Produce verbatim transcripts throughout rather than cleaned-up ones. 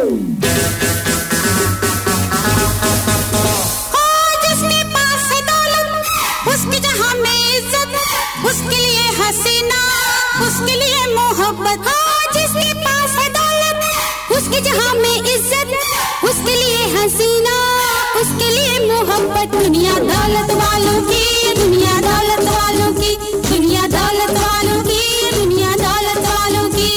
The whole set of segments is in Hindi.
जिसके पास है दौलत, उसकी जहां में इज्जत, उसके लिए हसीना, उसके लिए मोहब्बत। हाँ, जिसके पास है दौलत, उसकी जहां में इज्जत, उसके लिए हसीना, उसके लिए मोहब्बत। दुनिया दौलत वालों की, दुनिया दौलत वालों की, दुनिया दौलत वालों की, दुनिया दौलत वालों की।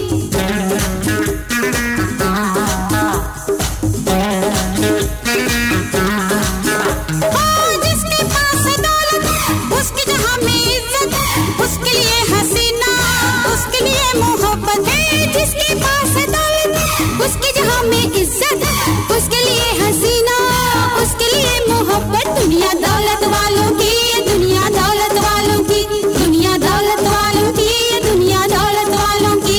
हाँ, जिसके पास है दौलत, उसकी जहां में इज्जत, उसके लिए हसीना, उसके लिए मोहब्बत है। जिसके पास है दौलत, उसकी जहां में इज्जत, उसके लिए हसीना, उसके लिए मोहब्बत। दुनिया दौलत वालों की, दुनिया दौलत वालों की, दुनिया दौलत वालों की, दुनिया दौलत वालों की।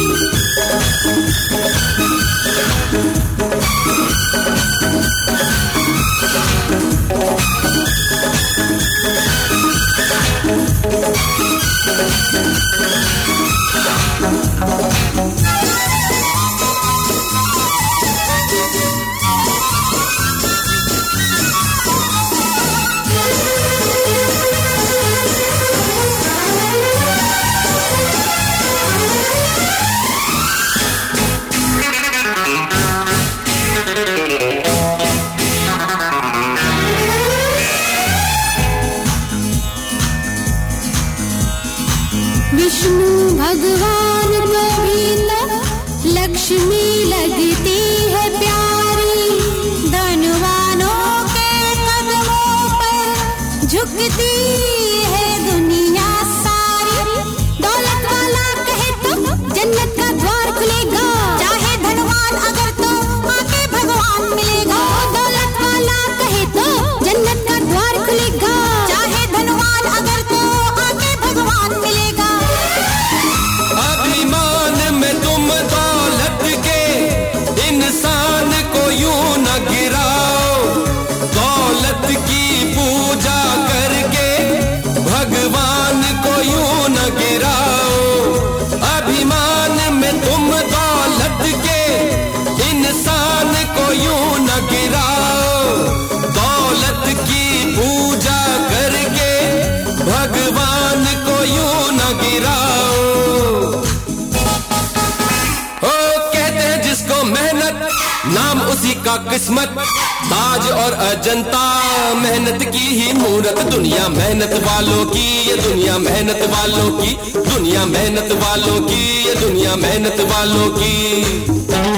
विष्णु भगवान को भी तो लक्ष्मी लगती है प्यारी, धनवानों के कदमों पर झुकती है दुनिया सारी। दौलत वाला कहे तो जन्नत का द्वार खुलेगा, चाहे धनवान अगर तो आके भगवान मिलेगा। दौलत वाला कहे तो जन्नत का द्वार खुलेगा, चाहे धनवान अगर तो आके भगवान मिलेगा। अभिमान में तुम दौलत के इंसान को यूं न गिराओ, दौलत की पूजा करके भगवान को यूं न गिराओ। अभिमान में तुम दौलत के इंसान को यूं न गिराओ, दौलत की पूजा करके भगवान को यूं न गिराओ। नाम उसी का किस्मत, ताज और अजंता मेहनत की ही मूरत। दुनिया मेहनत वालों की, ये दुनिया मेहनत वालों की, दुनिया मेहनत वालों की, ये दुनिया मेहनत वालों की।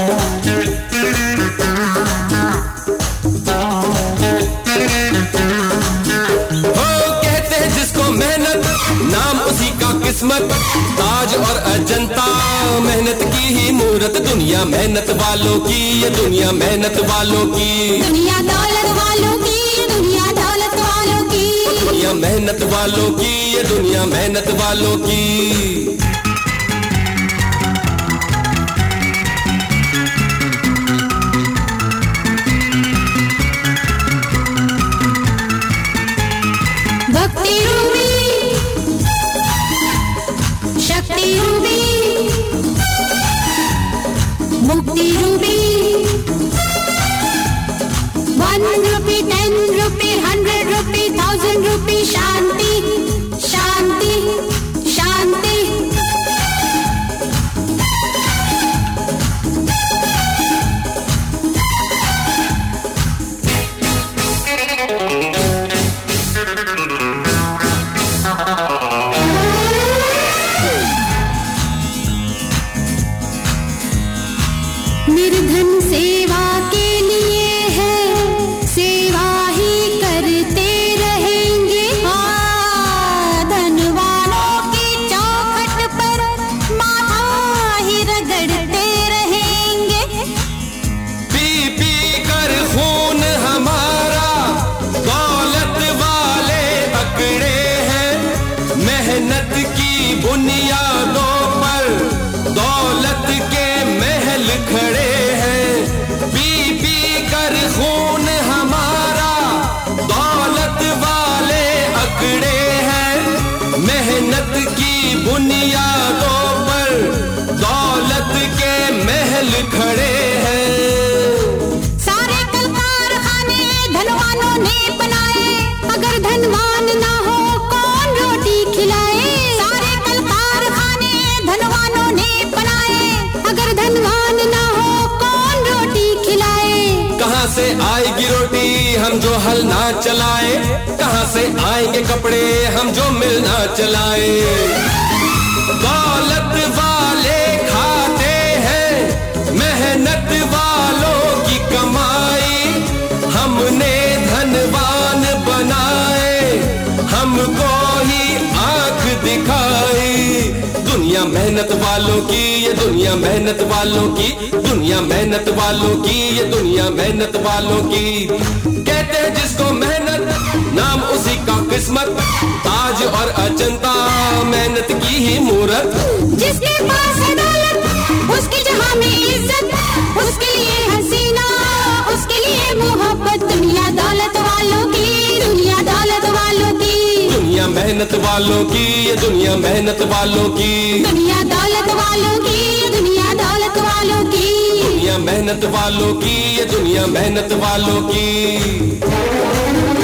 नाम उसी का किस्मत, ताज और अजंता मेहनत की ही मूरत। दुनिया मेहनत वालों की, ये दुनिया मेहनत वालों की, दुनिया दौलत वालों की, दुनिया दौलत वालों की, दुनिया मेहनत वालों की, ये दुनिया मेहनत वालों की। भक्ति रूपी, शक्ति रूपी, मुक्ति रूपी। One rupee, ten rupee, hundred rupee, thousand rupee. शांति, शांति, शांति। निर्धन सेवा के लिए है, सेवा ही करते रहेंगे। हाँ, धनवानों की चौखट पर माथा ही रगड़ते रहेंगे। पी पी कर खून हमारा दौलत वाले अकड़े हैं, मेहनत की बुनियादों पर दौलत के महल खड़े हैं। पी पी से आएगी रोटी हम जो हल ना चलाए, कहाँ से आएंगे कपड़े हम जो मिल ना चलाए। दौलत वाले खाते हैं मेहनत वालों की कमाई, हमने धनवान बनाए हमको ही आंख दिखाई। दुनिया मेहनत वालों की, ये दुनिया मेहनत वालों की, दुनिया मेहनत वालों की, ये दुनिया मेहनत वालों की। कहते हैं जिसको मेहनत नाम उसी का किस्मत, ताज और अजंता मेहनत की ही मूरत। जिसके पास है दौलत उसकी जहां में इज्जत, उसके लिए हसीना उसके लिए मोहब्बत। दुनिया दौलत वालों की, दुनिया दौलत वालों की, दुनिया मेहनत वालों की, ये दुनिया मेहनत वालों की, दुनिया दौलत वालों की, दुनिया दौलत वालों की, दुनिया मेहनत वालों की, ये दुनिया मेहनत वालों की।